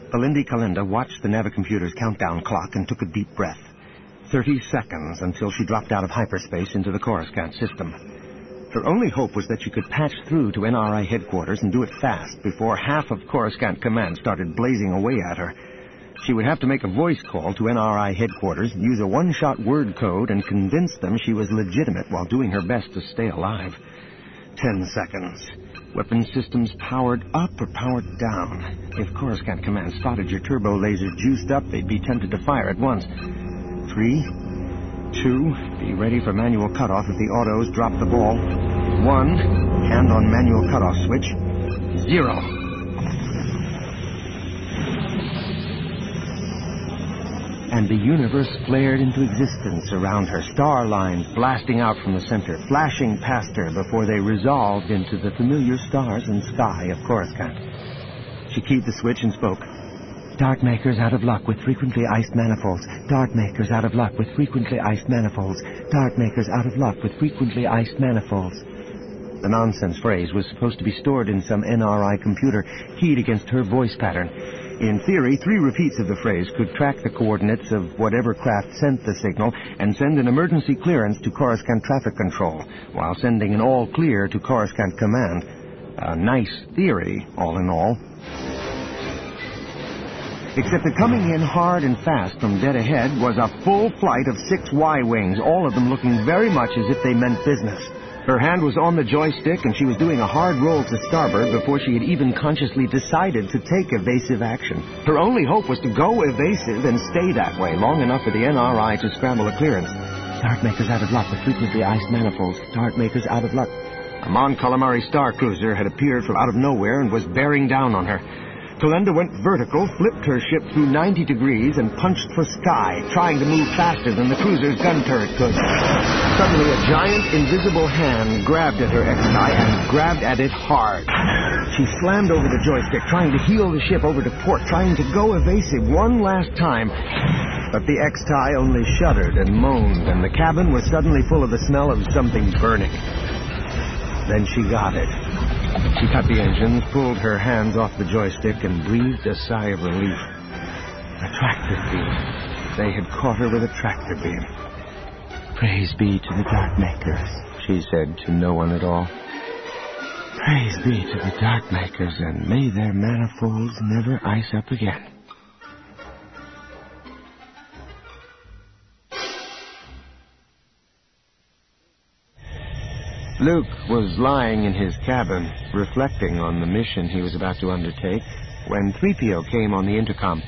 Alindi Kalenda watched the Navicomputer's countdown clock and took a deep breath. 30 seconds until she dropped out of hyperspace into the Coruscant system. Her only hope was that she could patch through to NRI headquarters and do it fast before half of Coruscant Command started blazing away at her. She would have to make a voice call to NRI headquarters, use a one-shot word code, and convince them she was legitimate while doing her best to stay alive. 10 seconds. Weapon systems powered up or powered down. If Coruscant Command spotted your turbo laser juiced up, they'd be tempted to fire at once. 3, 2, be ready for manual cutoff if the autos drop the ball. 1, hand on manual cutoff switch. 0. And the universe flared into existence around her, star lines blasting out from the center, flashing past her before they resolved into the familiar stars and sky of Coruscant. She keyed the switch and spoke. Dart makers out of luck with frequently iced manifolds. Dart makers out of luck with frequently iced manifolds. Dart makers out of luck with frequently iced manifolds. The nonsense phrase was supposed to be stored in some NRI computer, keyed against her voice pattern. In theory, 3 repeats of the phrase could track the coordinates of whatever craft sent the signal and send an emergency clearance to Coruscant Traffic Control, while sending an all-clear to Coruscant Command. A nice theory, all in all. Except that coming in hard and fast from dead ahead was a full flight of 6 Y-wings, all of them looking very much as if they meant business. Her hand was on the joystick, and she was doing a hard roll to starboard before she had even consciously decided to take evasive action. Her only hope was to go evasive and stay that way long enough for the NRI to scramble a clearance. Dart makers out of luck with frequently iced manifolds. Dart makers out of luck. A Mon Calamari star cruiser had appeared from out of nowhere and was bearing down on her. Kalenda went vertical, flipped her ship through 90 degrees, and punched for sky, trying to move faster than the cruiser's gun turret could. Suddenly, a giant, invisible hand grabbed at her X-Tie and grabbed at it hard. She slammed over the joystick, trying to heel the ship over to port, trying to go evasive one last time. But the X-Tie only shuddered and moaned, and the cabin was suddenly full of the smell of something burning. Then she got it. She cut the engines, pulled her hands off the joystick, and breathed a sigh of relief. A tractor beam. They had caught her with a tractor beam. Praise be to the Dart makers, she said to no one at all. Praise be to the Dart makers, and may their manifolds never ice up again. Luke was lying in his cabin, reflecting on the mission he was about to undertake, when 3PO came on the intercom.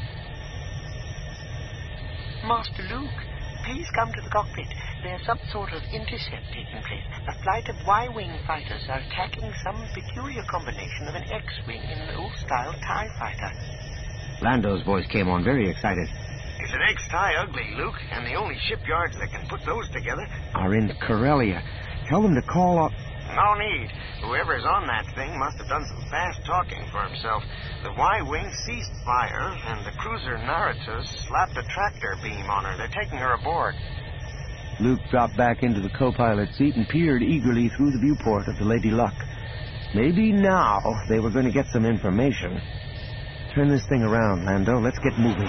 Master Luke, please come to the cockpit. There's some sort of intercept taking place. A flight of Y-wing fighters are attacking some peculiar combination of an X-wing and an old-style TIE fighter. Lando's voice came on, very excited. Is an X-TIE ugly, Luke? And the only shipyards that can put those together are in Corellia. Tell them to call up. No need. Whoever's on that thing must have done some fast talking for himself. The Y-wing ceased fire, and the cruiser Naratus slapped a tractor beam on her. They're taking her aboard. Luke dropped back into the co-pilot seat and peered eagerly through the viewport of the Lady Luck. Maybe now they were going to get some information. Turn this thing around, Lando. Let's get moving.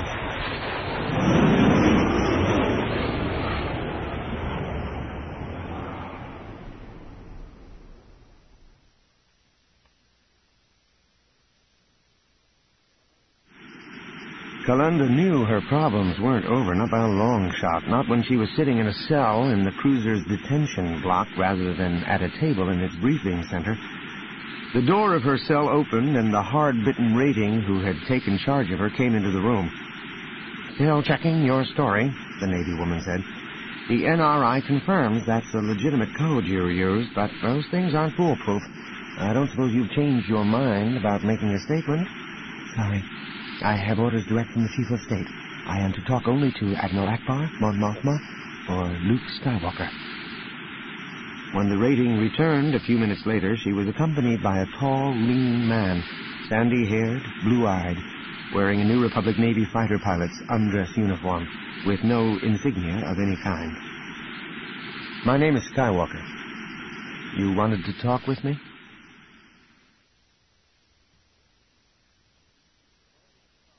Kalenda knew her problems weren't over, not by a long shot, not when she was sitting in a cell in the cruiser's detention block rather than at a table in its briefing center. The door of her cell opened, and the hard-bitten rating who had taken charge of her came into the room. Still checking your story, the Navy woman said. The NRI confirms that's a legitimate code you used, but those things aren't foolproof. I don't suppose you've changed your mind about making a statement? Sorry. I have orders direct from the Chief of State. I am to talk only to Admiral Akbar, Mon Mothma, or Luke Skywalker. When the rating returned a few minutes later, she was accompanied by a tall, lean man, sandy-haired, blue-eyed, wearing a New Republic Navy fighter pilot's undress uniform, with no insignia of any kind. My name is Skywalker. You wanted to talk with me?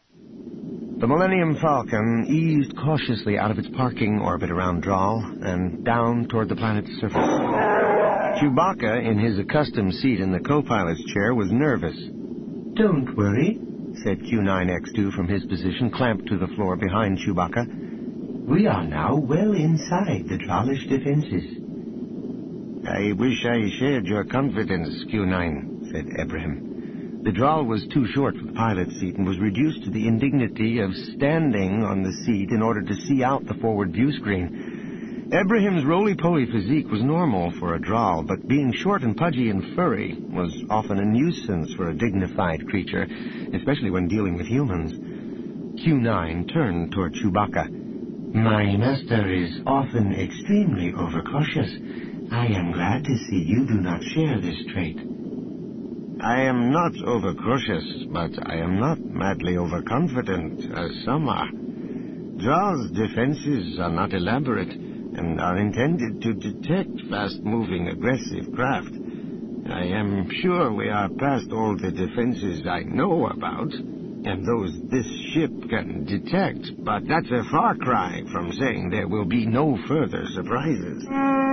The Millennium Falcon eased cautiously out of its parking orbit around Draal and down toward the planet's surface. Chewbacca, in his accustomed seat in the co-pilot's chair, was nervous. "Don't worry," said Q9X2 from his position, clamped to the floor behind Chewbacca. "We are now well inside the Draalish defenses." "I wish I shared your confidence, Q9," said Ebrahim. The Draal was too short for the pilot's seat and was reduced to the indignity of standing on the seat in order to see out the forward view screen. Ebrahim's roly-poly physique was normal for a Draal, but being short and pudgy and furry was often a nuisance for a dignified creature, especially when dealing with humans. Q9 turned toward Chewbacca. "My master is often extremely overcautious. I am glad to see you do not share this trait." "I am not overcautious, but I am not madly overconfident, as some are. Draal's defenses are not elaborate and are intended to detect fast-moving, aggressive craft. I am sure we are past all the defenses I know about, and those this ship can detect, but that's a far cry from saying there will be no further surprises."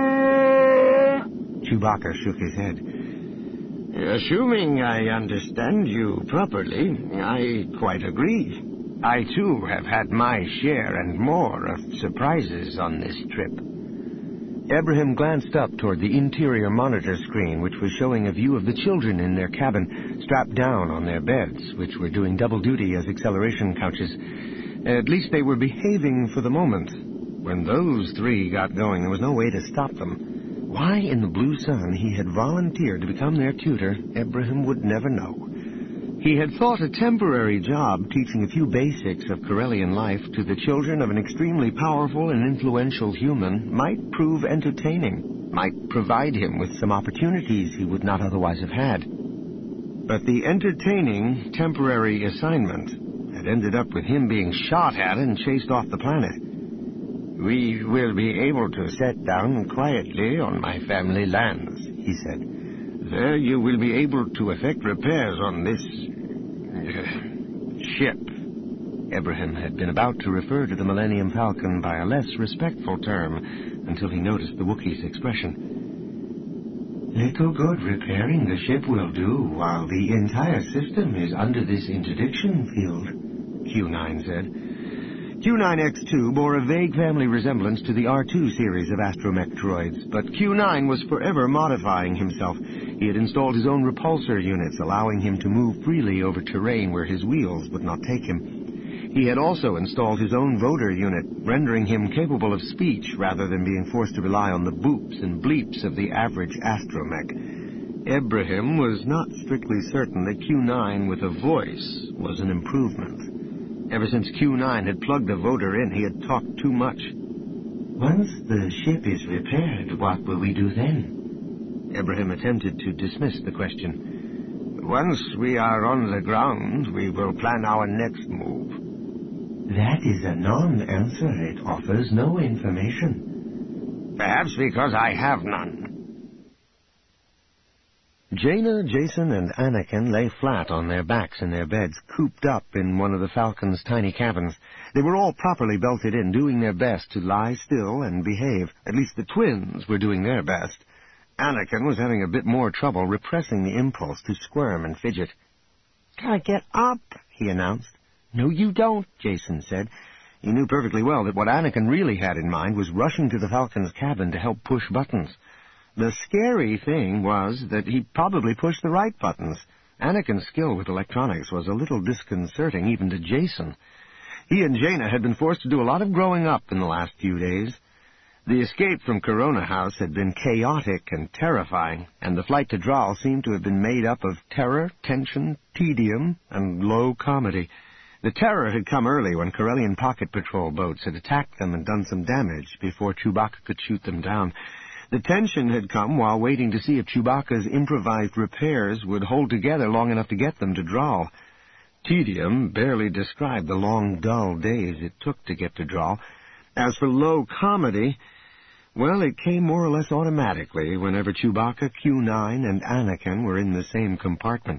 Chewbacca shook his head. "Assuming I understand you properly, I quite agree. I, too, have had my share and more of surprises on this trip." Ebrahim glanced up toward the interior monitor screen, which was showing a view of the children in their cabin, strapped down on their beds, which were doing double duty as acceleration couches. At least they were behaving for the moment. When those three got going, there was no way to stop them. Why in the blue sun he had volunteered to become their tutor, Ebrahim would never know. He had thought a temporary job teaching a few basics of Corellian life to the children of an extremely powerful and influential human might prove entertaining, might provide him with some opportunities he would not otherwise have had. But the entertaining, temporary assignment had ended up with him being shot at and chased off the planet. "We will be able to set down quietly on my family lands," he said. "There you will be able to effect repairs on this ship." Ebrahim had been about to refer to the Millennium Falcon by a less respectful term until he noticed the Wookiee's expression. "Little good repairing the ship will do while the entire system is under this interdiction field," Q9 said. Q9X2 bore a vague family resemblance to the R2 series of astromech droids, but Q9 was forever modifying himself. He had installed his own repulsor units, allowing him to move freely over terrain where his wheels would not take him. He had also installed his own voder unit, rendering him capable of speech rather than being forced to rely on the boops and bleeps of the average astromech. Ebrahim was not strictly certain that Q9 with a voice was an improvement. Ever since Q9 had plugged the voder in, he had talked too much. "Once the ship is repaired, what will we do then?" Ebrahim attempted to dismiss the question. "Once we are on the ground, we will plan our next move." "That is a non-answer. It offers no information." "Perhaps because I have none." Jaina, Jacen, and Anakin lay flat on their backs in their beds, cooped up in one of the Falcon's tiny cabins. They were all properly belted in, doing their best to lie still and behave. At least the twins were doing their best. Anakin was having a bit more trouble repressing the impulse to squirm and fidget. "Gotta get up," he announced. "No, you don't," Jacen said. He knew perfectly well that what Anakin really had in mind was rushing to the Falcon's cabin to help push buttons. The scary thing was that he probably pushed the right buttons. Anakin's skill with electronics was a little disconcerting even to Jacen. He and Jaina had been forced to do a lot of growing up in the last few days. The escape from Corona House had been chaotic and terrifying, and the flight to Draal seemed to have been made up of terror, tension, tedium, and low comedy. The terror had come early when Corellian pocket patrol boats had attacked them and done some damage before Chewbacca could shoot them down. The tension had come while waiting to see if Chewbacca's improvised repairs would hold together long enough to get them to Draal. Tedium barely described the long, dull days it took to get to Draal. As for low comedy, well, it came more or less automatically whenever Chewbacca, Q9, and Anakin were in the same compartment.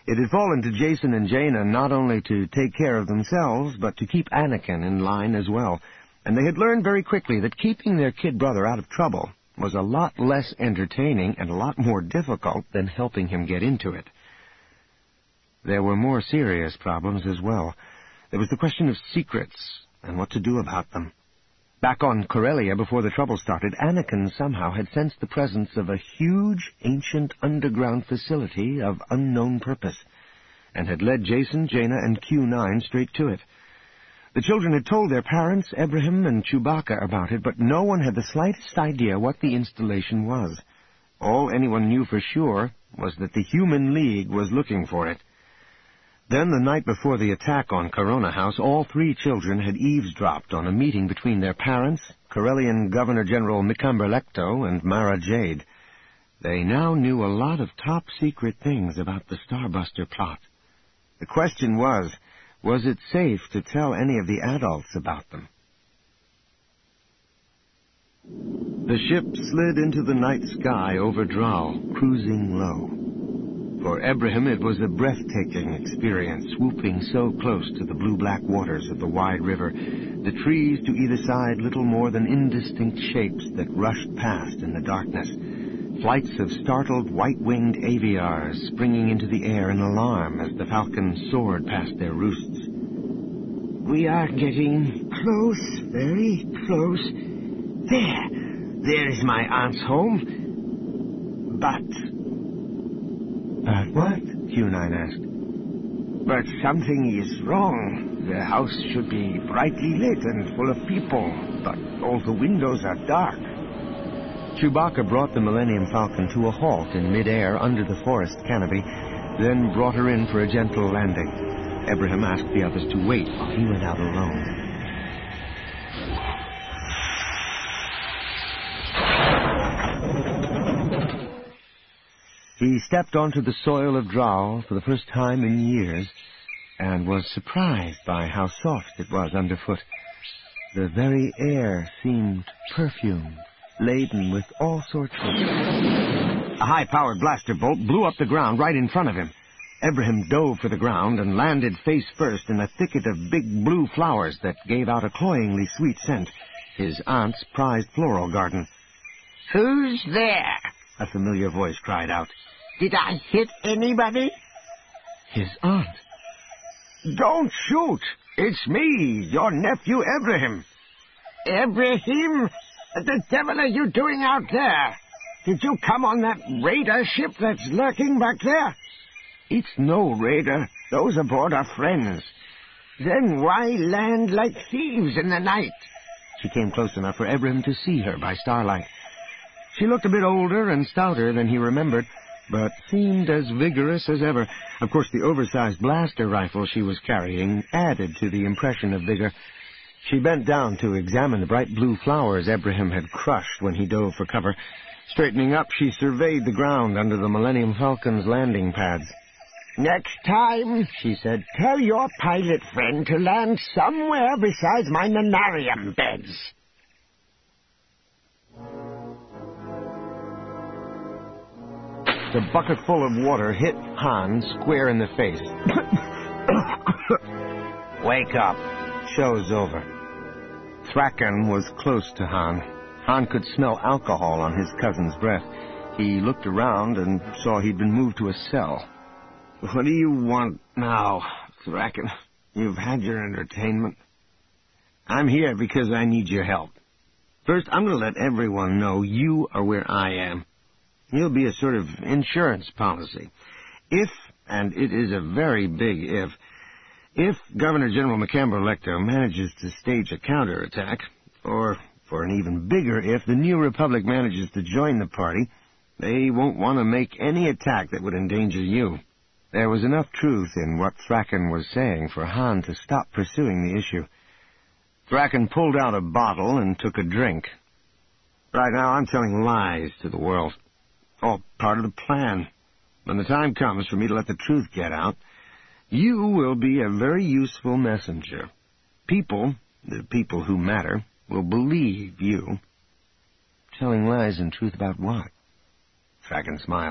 It had fallen to Jason and Jaina not only to take care of themselves, but to keep Anakin in line as well. And they had learned very quickly that keeping their kid brother out of trouble was a lot less entertaining and a lot more difficult than helping him get into it. There were more serious problems as well. There was the question of secrets and what to do about them. Back on Corellia, before the trouble started, Anakin somehow had sensed the presence of a huge, ancient underground facility of unknown purpose, and had led Jason, Jaina, and Q9 straight to it. The children had told their parents, Ebrahim and Chewbacca, about it, but no one had the slightest idea what the installation was. All anyone knew for sure was that the Human League was looking for it. Then, the night before the attack on Corona House, all three children had eavesdropped on a meeting between their parents, Corellian Governor-General Micamber Lecto, and Mara Jade. They now knew a lot of top-secret things about the Starbuster plot. The question was it safe to tell any of the adults about them? The ship slid into the night sky over Dral, cruising low. For Ebrahim, it was a breathtaking experience, swooping so close to the blue-black waters of the wide river, the trees to either side little more than indistinct shapes that rushed past in the darkness, flights of startled white-winged aviars springing into the air in alarm as the falcons soared past their roosts. We are getting close, very close. There is my aunt's home. But what? Q9 asked. But something is wrong. The house should be brightly lit and full of people, but all the windows are dark. Chewbacca brought the Millennium Falcon to a halt in midair under the forest canopy, then brought her in for a gentle landing. Ebrahim asked the others to wait while he went out alone. He stepped onto the soil of Dral for the first time in years, and was surprised by how soft it was underfoot. The very air seemed perfumed, laden with all sorts of... A high-powered blaster bolt blew up the ground right in front of him. Ebrahim dove for the ground and landed face first in a thicket of big blue flowers that gave out a cloyingly sweet scent, his aunt's prized floral garden. Who's there? A familiar voice cried out. Did I hit anybody? His aunt. Don't shoot! It's me, your nephew Ebrahim. Ebrahim? The devil are you doing out there? Did you come on that raider ship that's lurking back there? It's no raider. Those aboard are friends. Then why land like thieves in the night? She came close enough for Ebrahim to see her by starlight. She looked a bit older and stouter than he remembered, but seemed as vigorous as ever. Of course, the oversized blaster rifle she was carrying added to the impression of vigor. She bent down to examine the bright blue flowers Ebrahim had crushed when he dove for cover. Straightening up, she surveyed the ground under the Millennium Falcon's landing pads. Next time, she said, tell your pilot friend to land somewhere besides my nanarium beds. The bucket full of water hit Han square in the face. Wake up. Show's over. Thraken was close to Han. Han could smell alcohol on his cousin's breath. He looked around and saw he'd been moved to a cell. What do you want now, Thraken? You've had your entertainment. I'm here because I need your help. First, I'm going to let everyone know you are where I am. You'll be a sort of insurance policy. If, and it is a very big if Governor-General Micamber Lecto manages to stage a counterattack, or, for an even bigger if, the New Republic manages to join the party, they won't want to make any attack that would endanger you. There was enough truth in what Thraken was saying for Han to stop pursuing the issue. Thraken pulled out a bottle and took a drink. Right now, I'm telling lies to the world. All part of the plan. When the time comes for me to let the truth get out, you will be a very useful messenger. People, the people who matter, will believe you. Telling lies and truth about what? Thraken smiled.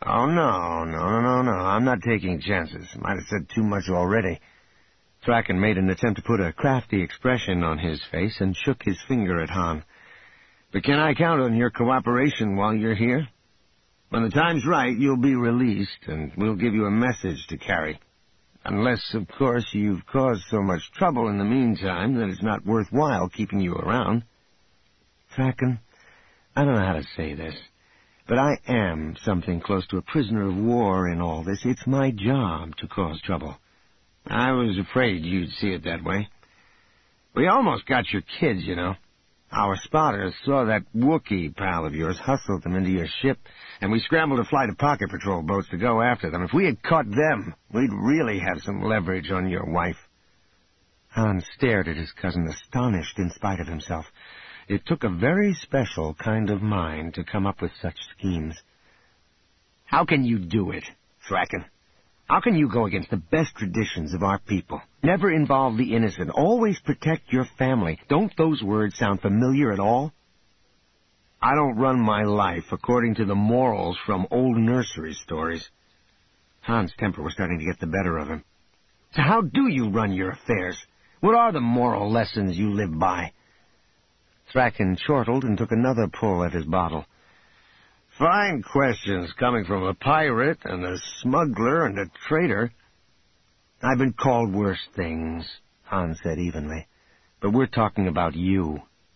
Oh, no. I'm not taking chances. Might have said too much already. Thraken made an attempt to put a crafty expression on his face and shook his finger at Han. But can I count on your cooperation while you're here? When the time's right, you'll be released, and we'll give you a message to carry. Unless, of course, you've caused so much trouble in the meantime that it's not worthwhile keeping you around. Thraken, I don't know how to say this, but I am something close to a prisoner of war in all this. It's my job to cause trouble. I was afraid you'd see it that way. We almost got your kids, you know. Our spotters saw that Wookiee pal of yours hustled them into your ship, and we scrambled a flight of pocket patrol boats to go after them. If we had caught them, we'd really have some leverage on your wife. Han stared at his cousin, astonished in spite of himself. It took a very special kind of mind to come up with such schemes. How can you do it, Thraken? How can you go against the best traditions of our people? Never involve the innocent. Always protect your family. Don't those words sound familiar at all? I don't run my life according to the morals from old nursery stories. Han's temper was starting to get the better of him. So how do you run your affairs? What are the moral lessons you live by? Thraken chortled and took another pull at his bottle. Fine questions coming from a pirate and a smuggler and a traitor. I've been called worse things, Han said evenly, but we're talking about you.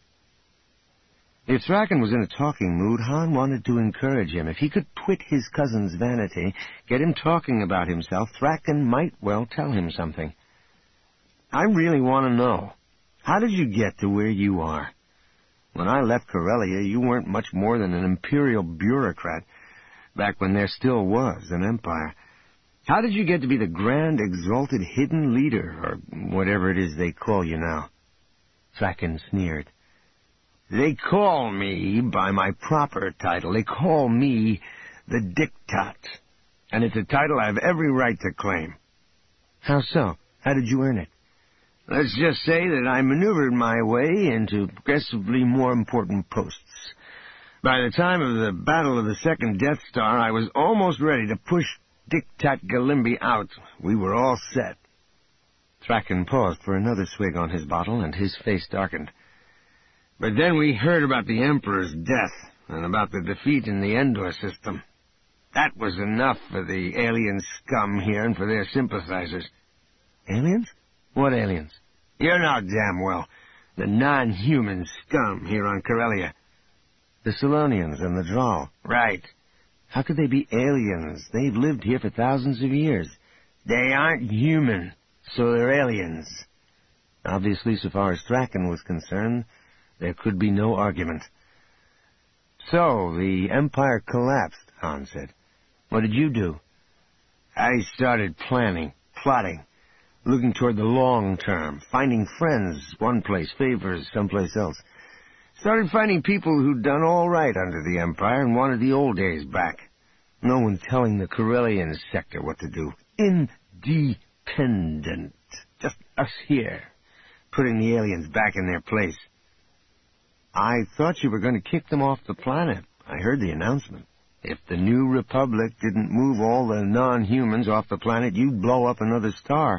If Thraken was in a talking mood, Han wanted to encourage him. If he could twit his cousin's vanity, get him talking about himself, Thraken might well tell him something. I really want to know, how did you get to where you are? When I left Corellia, you weren't much more than an imperial bureaucrat, back when there still was an empire. How did you get to be the grand, exalted, hidden leader, or whatever it is they call you now? Thraken sneered. They call me by my proper title. They call me the Diktat, and it's a title I have every right to claim. How so? How did you earn it? Let's just say that I maneuvered my way into progressively more important posts. By the time of the Battle of the Second Death Star, I was almost ready to push Diktat Galimbi out. We were all set. Thraken paused for another swig on his bottle, and his face darkened. But then we heard about the Emperor's death, and about the defeat in the Endor system. That was enough for the alien scum here and for their sympathizers. Aliens? What aliens? You know damn well. The non-human scum here on Corellia. The Solonians and the Droll. Right. How could they be aliens? They've lived here for thousands of years. They aren't human, so they're aliens. Obviously, so far as Thraken was concerned, there could be no argument. So, the Empire collapsed, Han said. What did you do? I started planning, plotting, looking toward the long term, finding friends one place, favors someplace else. Started finding people who'd done all right under the Empire and wanted the old days back. No one telling the Corellian sector what to do. Independent. Just us here, putting the aliens back in their place. I thought you were going to kick them off the planet. I heard the announcement. If the New Republic didn't move all the non-humans off the planet, you'd blow up another star.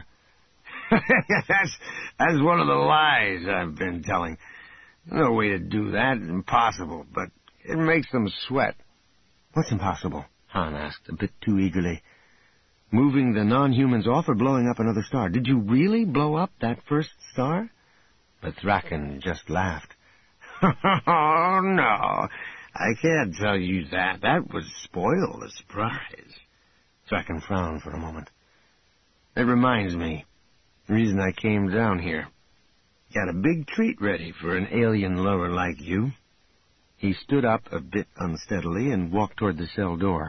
That's one of the lies I've been telling. No way to do that. Impossible, but it makes them sweat. What's impossible? Han asked, a bit too eagerly. Moving the non-humans off or blowing up another star? Did you really blow up that first star? But Thraken just laughed. Oh, no. I can't tell you that. That would spoil the surprise. Thraken frowned for a moment. It reminds me. The reason I came down here. Got a big treat ready for an alien lover like you. He stood up a bit unsteadily and walked toward the cell door.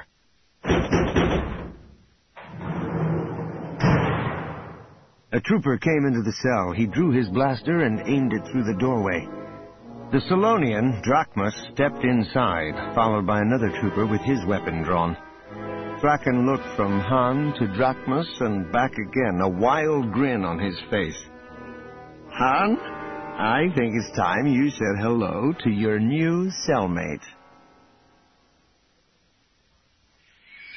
A trooper came into the cell. He drew his blaster and aimed it through the doorway. The Solonian, Drachmus, stepped inside, followed by another trooper with his weapon drawn. Thraken looked from Han to Drachmus and back again, a wild grin on his face. Han, I think it's time you said hello to your new cellmate.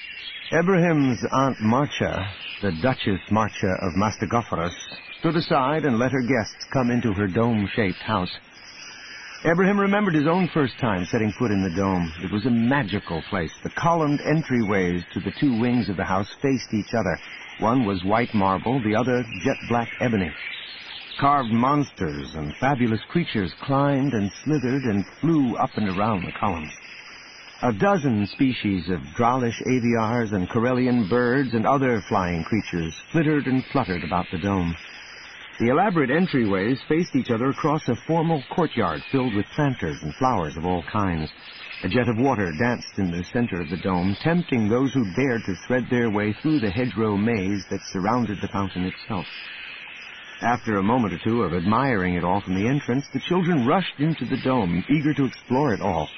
Ebrahim's Aunt Marcha, the Duchess Marcha of Mastagophorus, stood aside and let her guests come into her dome-shaped house. Ebrahim remembered his own first time setting foot in the dome. It was a magical place. The columned entryways to the two wings of the house faced each other. One was white marble, the other jet-black ebony. Carved monsters and fabulous creatures climbed and slithered and flew up and around the columns. A dozen species of Dralish aviars and Corellian birds and other flying creatures flittered and fluttered about the dome. The elaborate entryways faced each other across a formal courtyard filled with planters and flowers of all kinds. A jet of water danced in the center of the dome, tempting those who dared to thread their way through the hedgerow maze that surrounded the fountain itself. After a moment or two of admiring it all from the entrance, the children rushed into the dome, eager to explore it all.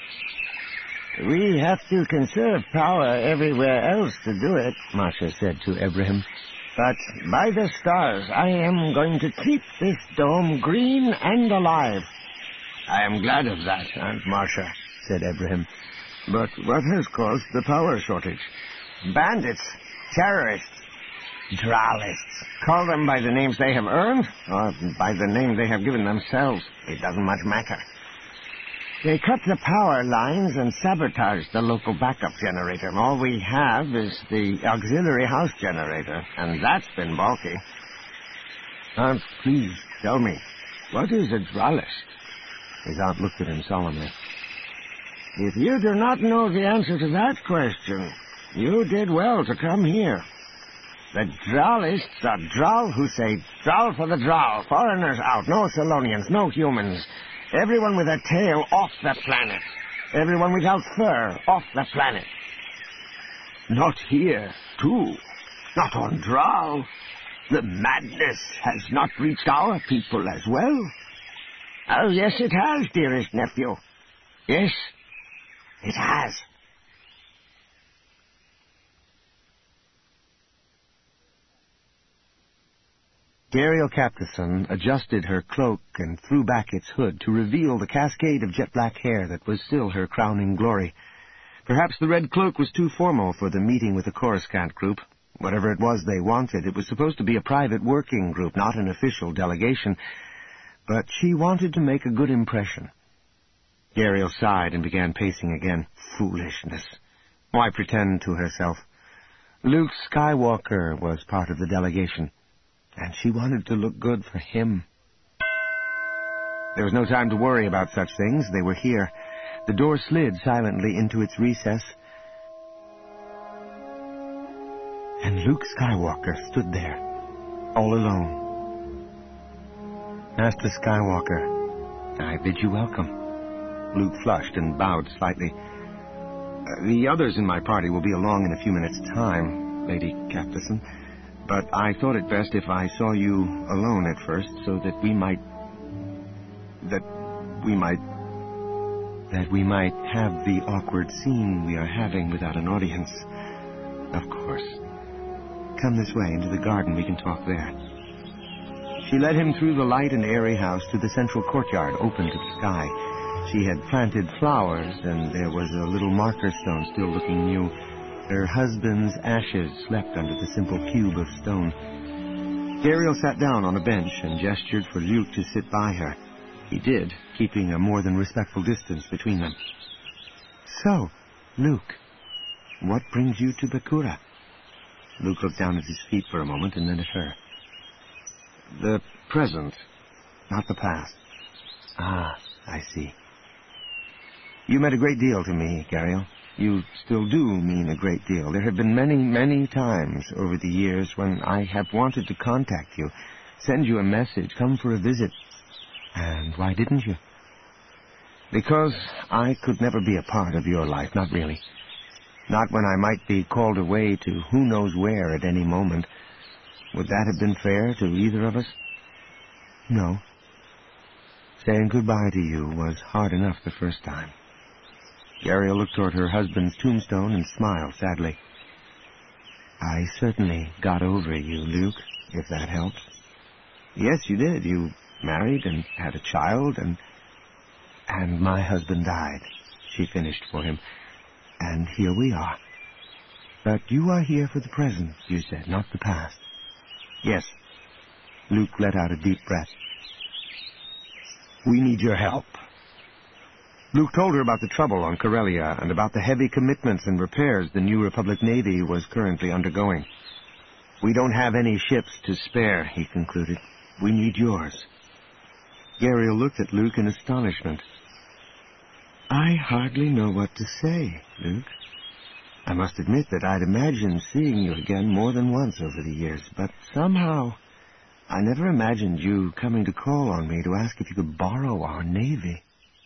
We have to conserve power everywhere else to do it, Marcia said to Ebrahim. But by the stars, I am going to keep this dome green and alive. I am glad of that, Aunt Marcia, said Ebrahim. But what has caused the power shortage? Bandits, terrorists, Dralists. Call them by the names they have earned, or by the name they have given themselves. It doesn't much matter. They cut the power lines and sabotaged the local backup generator. All we have is the auxiliary house generator, and that's been bulky. Aunt, please tell me, what is a Dralist? His aunt looked at him solemnly. If you do not know the answer to that question, you did well to come here. The Dralists are Drow who say, Drow for the Drow, foreigners out, no Solonians, no humans. Everyone with a tail off the planet. Everyone without fur off the planet. Not here, too. Not on Drow. The madness has not reached our people as well. Oh, yes, it has, dearest nephew. Yes, it has. Gariel Captason adjusted her cloak and threw back its hood to reveal the cascade of jet-black hair that was still her crowning glory. Perhaps the red cloak was too formal for the meeting with the Coruscant group. Whatever it was they wanted, it was supposed to be a private working group, not an official delegation. But she wanted to make a good impression. Gariel sighed and began pacing again. Foolishness. Why pretend to herself? Luke Skywalker was part of the delegation. And she wanted to look good for him. There was no time to worry about such things. They were here. The door slid silently into its recess. And Luke Skywalker stood there, all alone. Master Skywalker, I bid you welcome. Luke flushed and bowed slightly. The others in my party will be along in a few minutes' time, Lady Captason. But I thought it best if I saw you alone at first, so that we might have the awkward scene we are having without an audience. Of course. Come this way, into the garden. We can talk there. She led him through the light and airy house to the central courtyard, open to the sky. She had planted flowers, and there was a little marker stone still looking new. Her husband's ashes slept under the simple cube of stone. Gariel sat down on a bench and gestured for Luke to sit by her. He did, keeping a more than respectful distance between them. So, Luke, what brings you to Bakura? Luke looked down at his feet for a moment and then at her. The present, not the past. Ah, I see. You meant a great deal to me, Gariel. You still do mean a great deal. There have been many, many times over the years when I have wanted to contact you, send you a message, come for a visit. And why didn't you? Because I could never be a part of your life, not really. Not when I might be called away to who knows where at any moment. Would that have been fair to either of us? No. Saying goodbye to you was hard enough the first time. Gariel looked toward her husband's tombstone and smiled sadly. I certainly got over you, Luke, if that helps. Yes, you did. You married and had a child, and my husband died, she finished for him. And here we are. But you are here for the present, you said, not the past. Yes. Luke let out a deep breath. We need your help. Luke told her about the trouble on Corellia and about the heavy commitments and repairs the New Republic Navy was currently undergoing. We don't have any ships to spare, he concluded. We need yours. Gariel looked at Luke in astonishment. I hardly know what to say, Luke. I must admit that I'd imagined seeing you again more than once over the years, but somehow I never imagined you coming to call on me to ask if you could borrow our Navy.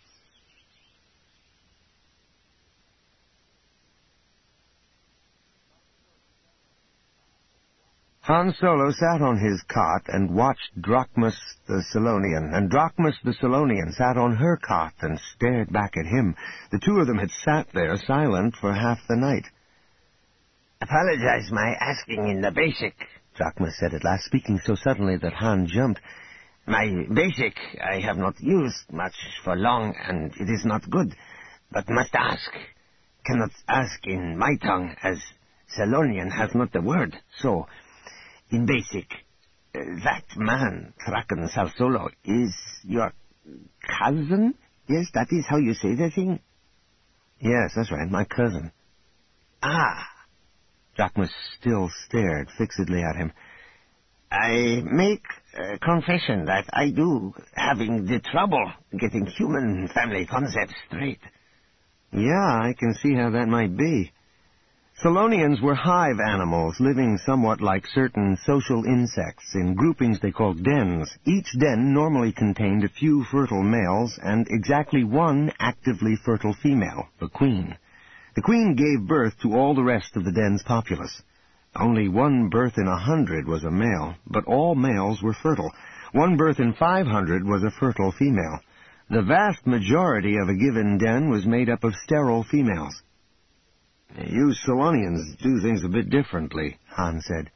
Han Solo sat on his cot and watched Drachmus the Solonian, and Drachmus the Solonian sat on her cot and stared back at him. The two of them had sat there silent for half the night. Apologize my asking in the basic, Drachmus said at last, speaking so suddenly that Han jumped. My basic I have not used much for long, and it is not good, but must ask. Cannot ask in my tongue, as Solonian has not the word, so... In basic, that man, Traken Sal Solo, is your cousin? Yes, that is how you say the thing? Yes, that's right, my cousin. Ah. Drachmus still stared fixedly at him. I make confession that I do having the trouble getting human family concepts straight. Yeah, I can see how that might be. Solonians were hive animals, living somewhat like certain social insects in groupings they called dens. Each den normally contained a few fertile males and exactly one actively fertile female, the queen. The queen gave birth to all the rest of the den's populace. Only 1 birth in 100 was a male, but all males were fertile. 1 birth in 500 was a fertile female. The vast majority of a given den was made up of sterile females. You Solonians do things a bit differently, Han said.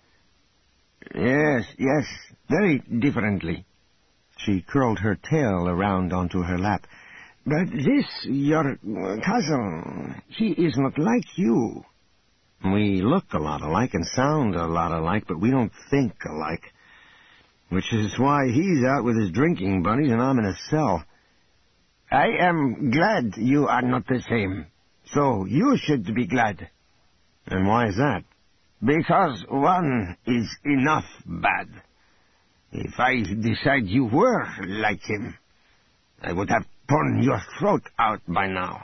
Yes, very differently. She curled her tail around onto her lap. But this, your cousin, he is not like you. We look a lot alike and sound a lot alike, but we don't think alike. Which is why he's out with his drinking buddies and I'm in a cell. I am glad you are not the same. So you should be glad. And why is that? Because one is enough bad. If I decide you were like him, I would have torn your throat out by now.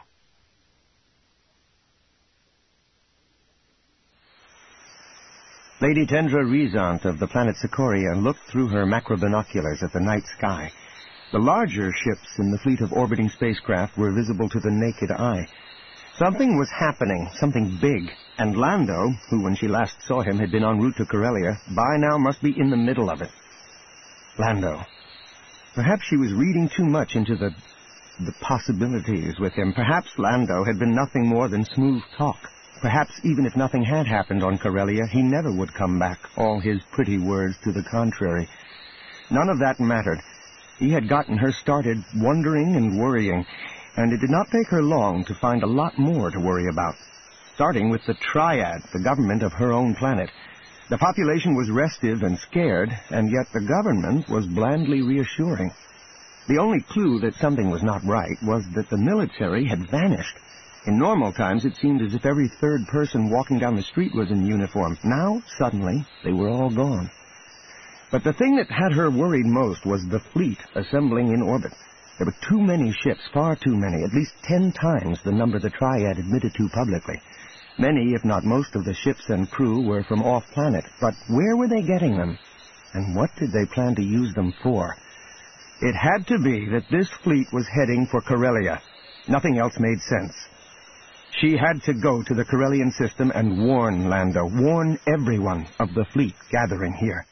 Lady Tendra Rezant of the planet Sikoria looked through her macrobinoculars at the night sky. The larger ships in the fleet of orbiting spacecraft were visible to the naked eye. Something was happening, something big, and Lando, who when she last saw him had been en route to Corellia, by now must be in the middle of it. Lando. Perhaps she was reading too much into the possibilities with him. Perhaps Lando had been nothing more than smooth talk. Perhaps even if nothing had happened on Corellia, he never would come back, all his pretty words to the contrary. None of that mattered. He had gotten her started wondering and worrying, and it did not take her long to find a lot more to worry about. Starting with the Triad, the government of her own planet. The population was restive and scared, and yet the government was blandly reassuring. The only clue that something was not right was that the military had vanished. In normal times, it seemed as if every third person walking down the street was in uniform. Now, suddenly, they were all gone. But the thing that had her worried most was the fleet assembling in orbit. There were too many ships, far too many, at least 10 times the number the Triad admitted to publicly. Many, if not most, of the ships and crew were from off-planet. But where were they getting them? And what did they plan to use them for? It had to be that this fleet was heading for Corellia. Nothing else made sense. She had to go to the Corellian system and warn Lando, warn everyone of the fleet gathering here.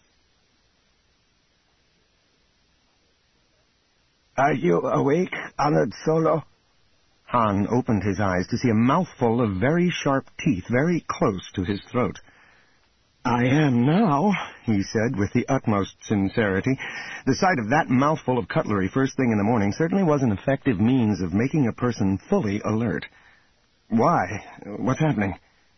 Are you awake, Honored Solo? Han opened his eyes to see a mouthful of very sharp teeth very close to his throat. I am now, he said with the utmost sincerity. The sight of that mouthful of cutlery first thing in the morning certainly was an effective means of making a person fully alert. Why? What's happening?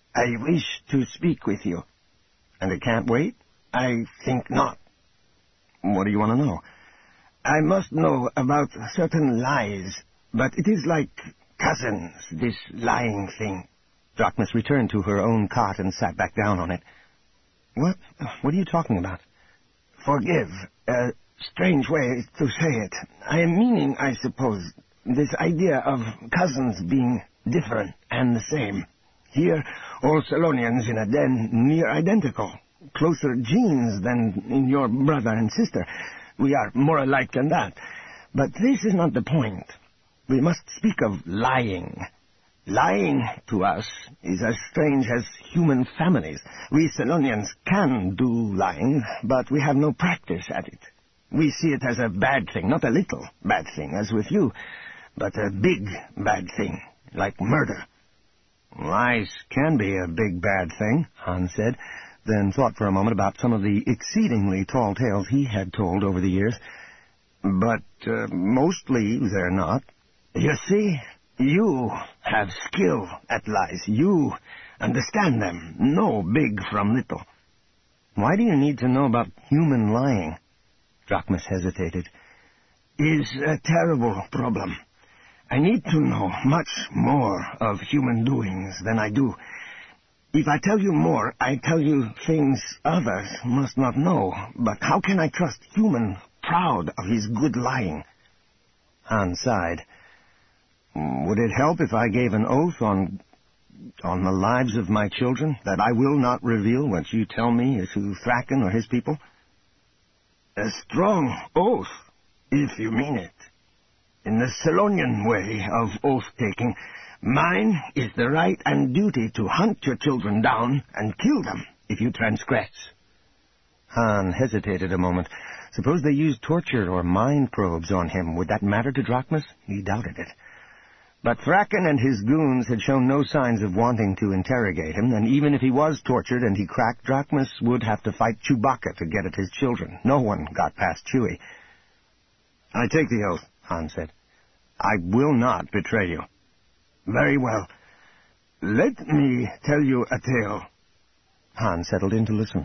I wish to speak with you. And it can't wait? I think not. What do you want to know? I must know about certain lies, but it is like cousins, this lying thing. Drachmas returned to her own cot and sat back down on it. What are you talking about? Forgive. A strange way to say it. I am meaning, I suppose, this idea of cousins being different and the same. Here, all Selonians in a den near identical. Closer genes than in your brother and sister. We are more alike than that. But this is not the point. We must speak of lying. Lying to us is as strange as human families. We Selonians can do lying, but we have no practice at it. We see it as a bad thing, not a little bad thing, as with you, but a big bad thing, like murder. Lies can be a big bad thing, Hans said, then thought for a moment about some of the exceedingly tall tales he had told over the years. But mostly they're not. You see, you have skill at lies. You understand them. Know big from little. Why do you need to know about human lying? Drachmas hesitated. Is a terrible problem. I need to know much more of human doings than I do. If I tell you more, I tell you things others must not know. But how can I trust human proud of his good lying? Hans sighed. Would it help if I gave an oath on the lives of my children that I will not reveal what you tell me to Thraken or his people? A strong oath, if you mean it. In the Selonian way of oath-taking, mine is the right and duty to hunt your children down and kill them if you transgress. Han hesitated a moment. Suppose they used torture or mind probes on him. Would that matter to Drachmas? He doubted it. But Thraken and his goons had shown no signs of wanting to interrogate him, and even if he was tortured and he cracked, Drachmas would have to fight Chewbacca to get at his children. No one got past Chewie. I take the oath, Han said. I will not betray you. Very well. Let me tell you a tale. Han settled in to listen.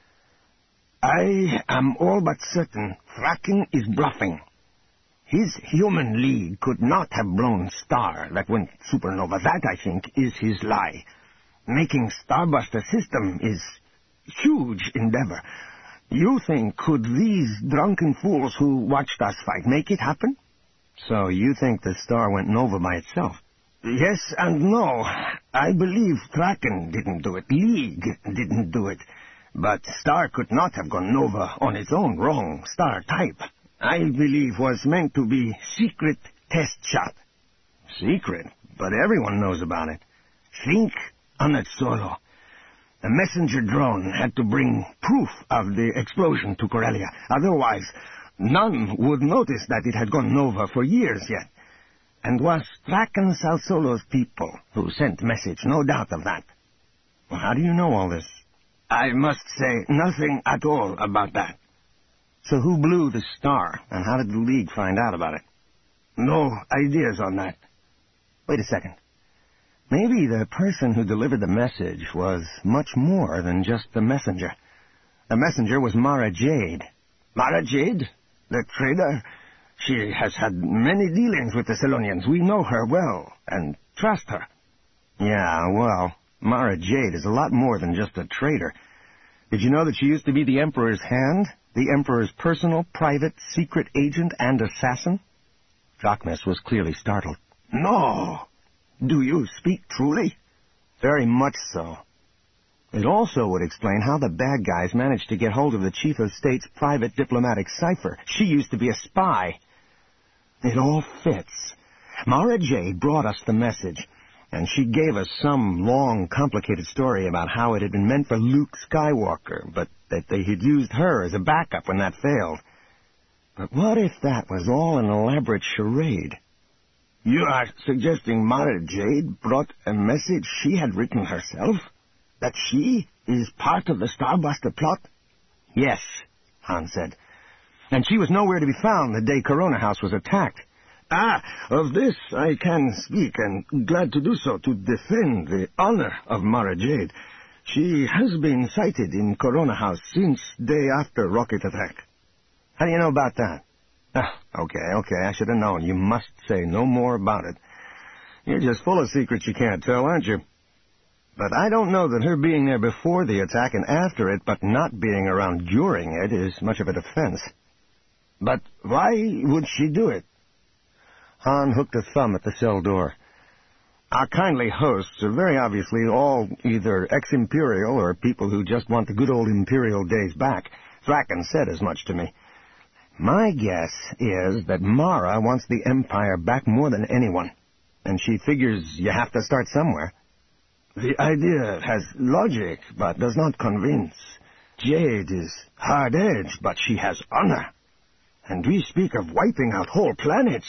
I am all but certain Thraken is bluffing. His human league could not have blown Star that went supernova. That, I think, is his lie. Making Starbuster system is huge endeavor. You think, could these drunken fools who watched us fight make it happen? So you think the Star went nova by itself? Yes and no. I believe Thraken didn't do it. League didn't do it. But Star could not have gone nova on its own. Wrong Star type. I believe was meant to be secret test shot. Secret? But everyone knows about it. Think on it solo. The messenger drone had to bring proof of the explosion to Corellia. Otherwise, none would notice that it had gone nova for years yet. And was Thraken Salsolo's people who sent message, no doubt of that. Well, how do you know all this? I must say nothing at all about that. So who blew the Star, and how did the League find out about it? No ideas on that. Wait a second. Maybe the person who delivered the message was much more than just the messenger. The messenger was Mara Jade. Mara Jade? The trader? She has had many dealings with the Selonians. We know her well, and trust her. Yeah, well, Mara Jade is a lot more than just a trader. Did you know that she used to be the Emperor's hand? The Emperor's personal, private, secret agent and assassin? Drachmas was clearly startled. No! Do you speak truly? Very much so. It also would explain how the bad guys managed to get hold of the Chief of State's private diplomatic cipher. She used to be a spy. It all fits. Mara Jade brought us the message, and she gave us some long, complicated story about how it had been meant for Luke Skywalker, but that they had used her as a backup when that failed. But what if that was all an elaborate charade? You are suggesting Mara Jade brought a message she had written herself? That she is part of the Starbuster plot? Yes, Han said. And she was nowhere to be found the day Corona House was attacked. Of this I can speak, and glad to do so, to defend the honor of Mara Jade. She has been sighted in Corona House since day after rocket attack. How do you know about that? Okay, I should have known. You must say no more about it. You're just full of secrets you can't tell, aren't you? But I don't know that her being there before the attack and after it, but not being around during it, is much of a defense. But why would she do it? Han hooked a thumb at the cell door. Our kindly hosts are very obviously all either ex-Imperial or people who just want the good old Imperial days back. Thraken said as much to me. My guess is that Mara wants the Empire back more than anyone, and she figures you have to start somewhere. The idea has logic, but does not convince. Jade is hard-edged, but she has honor. And we speak of wiping out whole planets.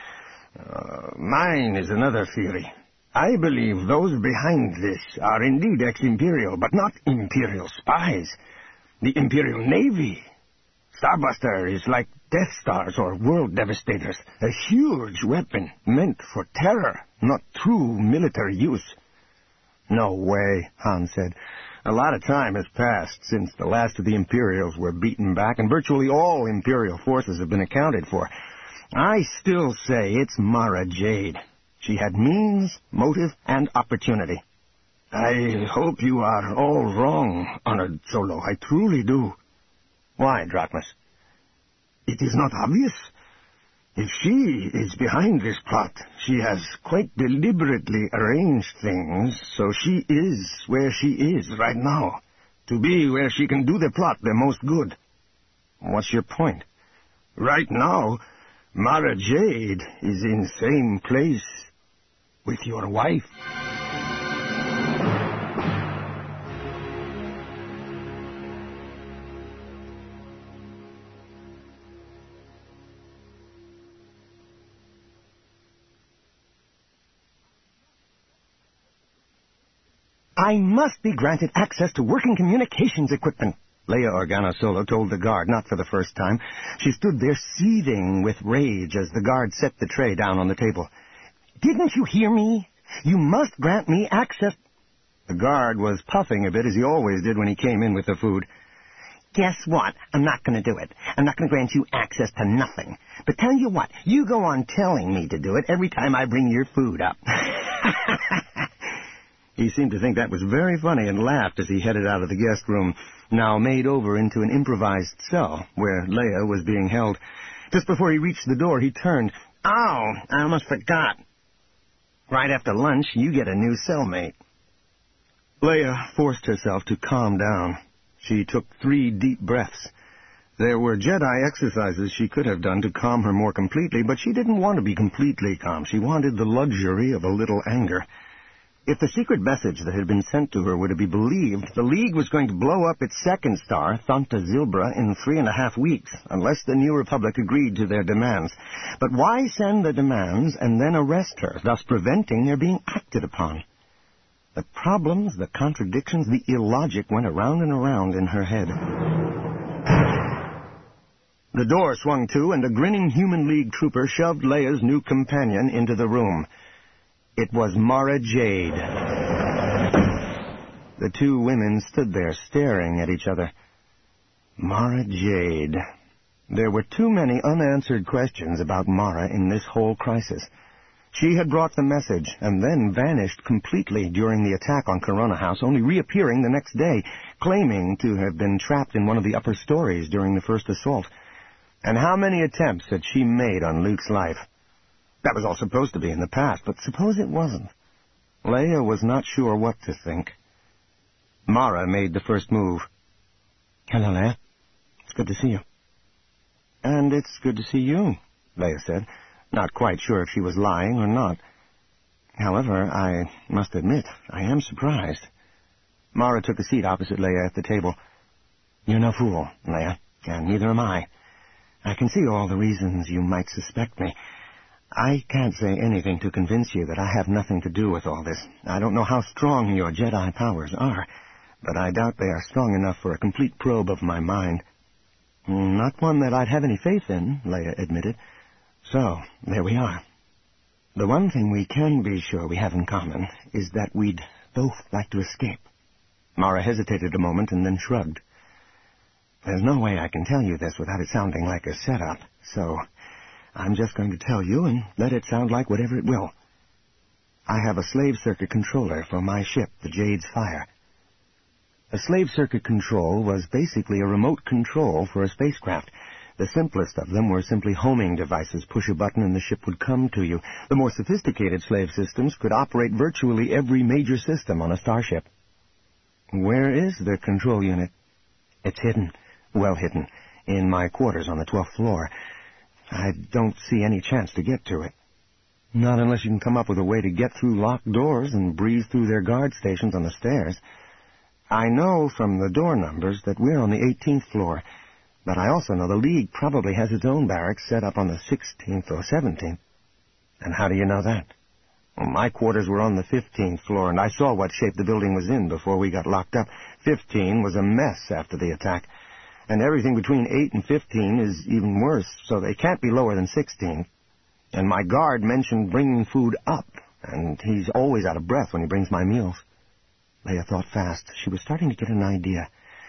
Mine is another theory. I believe those behind this are indeed ex-Imperial, but not Imperial spies. The Imperial Navy. Starbuster is like Death Stars or World Devastators, a huge weapon meant for terror, not true military use. No way, Han said. A lot of time has passed since the last of the Imperials were beaten back, and virtually all Imperial forces have been accounted for. I still say it's Mara Jade. She had means, motive, and opportunity. I hope you are all wrong, Honored Solo. I truly do. Why, Drachmas? It is not obvious. If she is behind this plot, she has quite deliberately arranged things so she is where she is right now, to be where she can do the plot the most good. What's your point? Right now, Mara Jade is in the same place with your wife. I must be granted access to working communications equipment, Leia Organa Solo told the guard, not for the first time. She stood there seething with rage as the guard set the tray down on the table. Didn't you hear me? You must grant me access. The guard was puffing a bit, as he always did when he came in with the food. Guess what? I'm not going to do it. I'm not going to grant you access to nothing. But tell you what, you go on telling me to do it every time I bring your food up. He seemed to think that was very funny and laughed as he headed out of the guest room, now made over into an improvised cell where Leia was being held. Just before he reached the door, he turned. Oh, I almost forgot. Right after lunch, you get a new cellmate. Leia forced herself to calm down. She took 3 deep breaths. There were Jedi exercises she could have done to calm her more completely, but she didn't want to be completely calm. She wanted the luxury of a little anger. If the secret message that had been sent to her were to be believed, the League was going to blow up its second star, Thonta Zilbra, in 3.5 weeks, unless the New Republic agreed to their demands. But why send the demands and then arrest her, thus preventing their being acted upon? The problems, the contradictions, the illogic went around and around in her head. The door swung to, and a grinning Human League trooper shoved Leia's new companion into the room. It was Mara Jade. The 2 women stood there staring at each other. Mara Jade. There were too many unanswered questions about Mara in this whole crisis. She had brought the message and then vanished completely during the attack on Corona House, only reappearing the next day, claiming to have been trapped in one of the upper stories during the first assault. And how many attempts had she made on Luke's life? That was all supposed to be in the past, but suppose it wasn't. Leia was not sure what to think. Mara made the first move. Hello, Leia. It's good to see you. And it's good to see you, Leia said, not quite sure if she was lying or not. However, I must admit, I am surprised. Mara took a seat opposite Leia at the table. You're no fool, Leia, and neither am I. I can see all the reasons you might suspect me. I can't say anything to convince you that I have nothing to do with all this. I don't know how strong your Jedi powers are, but I doubt they are strong enough for a complete probe of my mind. Not one that I'd have any faith in, Leia admitted. So, there we are. The one thing we can be sure we have in common is that we'd both like to escape. Mara hesitated a moment and then shrugged. There's no way I can tell you this without it sounding like a setup, so I'm just going to tell you and let it sound like whatever it will. I have a slave circuit controller for my ship, the Jade's Fire. A slave circuit control was basically a remote control for a spacecraft. The simplest of them were simply homing devices. Push a button and the ship would come to you. The more sophisticated slave systems could operate virtually every major system on a starship. Where is the control unit? It's hidden. Well hidden. In my quarters on the 12th floor. I don't see any chance to get to it. Not unless you can come up with a way to get through locked doors and breeze through their guard stations on the stairs. I know from the door numbers that we're on the 18th floor, but I also know the League probably has its own barracks set up on the 16th or 17th. And how do you know that? Well, my quarters were on the 15th floor, and I saw what shape the building was in before we got locked up. 15 was a mess after the attack, and everything between 8 and 15 is even worse, so they can't be lower than 16. And my guard mentioned bringing food up, and he's always out of breath when he brings my meals. Leia thought fast. She was starting to get an idea.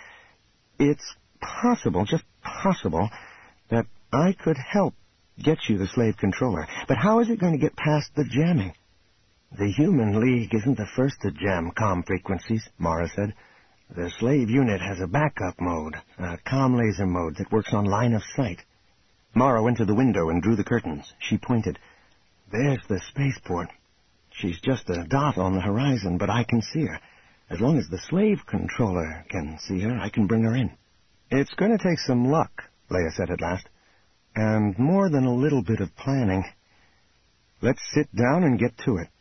It's possible, just possible, that I could help get you the slave controller. But how is it going to get past the jamming? The Human League isn't the first to jam comm frequencies, Mara said. The slave unit has a backup mode, a comm laser mode that works on line of sight. Mara went to the window and drew the curtains. She pointed. There's the spaceport. She's just a dot on the horizon, but I can see her. As long as the slave controller can see her, I can bring her in. It's going to take some luck, Leia said at last, and more than a little bit of planning. Let's sit down and get to it.